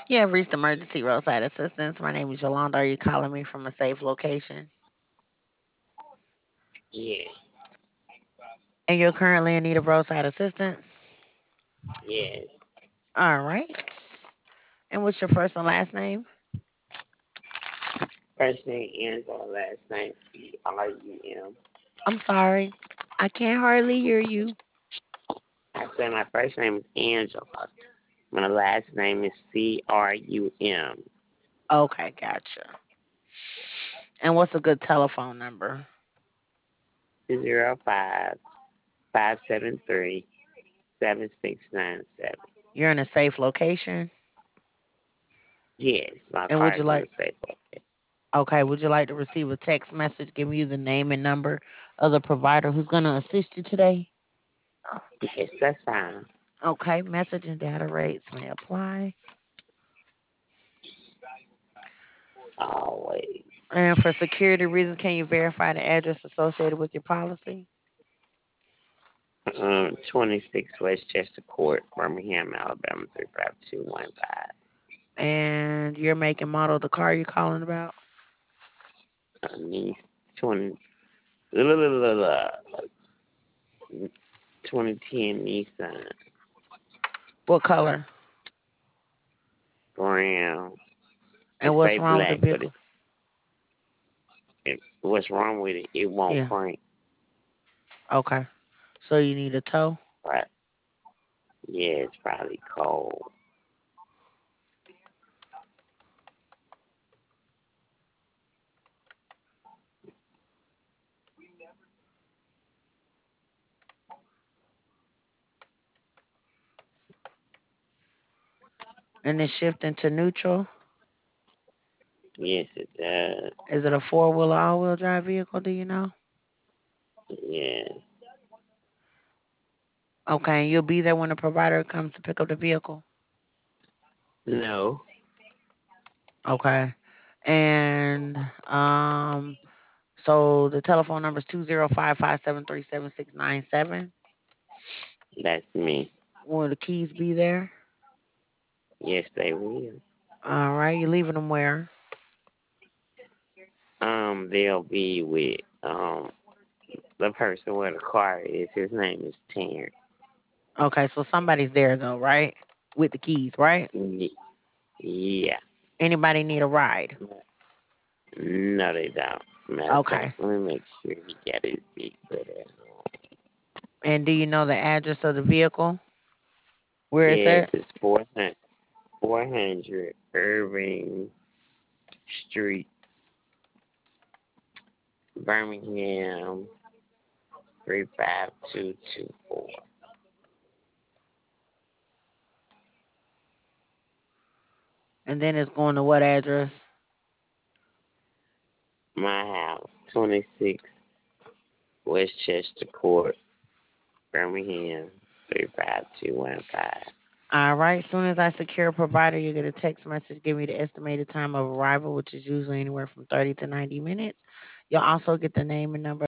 You have reached emergency roadside assistance. My name is Yolanda. Are you calling me from a safe location? Yeah, And you're currently in need of roadside assistance? yes. All right. And what's your first and last name? First name Angela, last name Erum. I'm sorry. I can't hardly hear you. I said my first name is Angela. My last name is Crum. Okay, gotcha. And what's a good telephone number? 205-573-7697. You're in a safe location? Yes, my And would car you is in a like safe location. okay, would you like to receive a text message giving you the name and number of the provider who's gonna assist you today? Yes, that's fine. Okay, message and data rates may apply. Always. And for security reasons, can you verify the address associated with your policy? 26 Westchester Court, Birmingham, Alabama 35215. And your make and model of the car you're calling about? Nice 20, la, la, la, la, la, 2010 Nissan What color? Brown. And It what's say wrong with the black, but vehicle? what's wrong with it? It won't Yeah. crank. Okay. So you need a tow? Right? Yeah, it's probably cold. And it's shifting to neutral? Yes, it does. Is it a four-wheeler all-wheel drive vehicle? Do you know? Yeah. Okay. And you'll be there when the provider comes to pick up the vehicle? No. Okay. And so the telephone number is 205-573-7697. That's me. Will the keys be there? Yes, they will. All right. You're leaving them where? They'll be with the person where the car is. His name is Terrence. Okay. So somebody's there though, right? With the keys, right? Yeah. Anybody need a ride? No, they don't. Matter of fact, Okay. let me make sure he got his big butt at home. And do you know the address of the vehicle? Where it's Yes, at? it's 400 Irving Street, Birmingham 35224. And then it's going to what address? My house, 26 Westchester Court, Birmingham 35215. All right. Soon as I secure a provider, you get a text message giving you the estimated time of arrival, which is usually anywhere from 30 to 90 minutes. You'll also get the name and number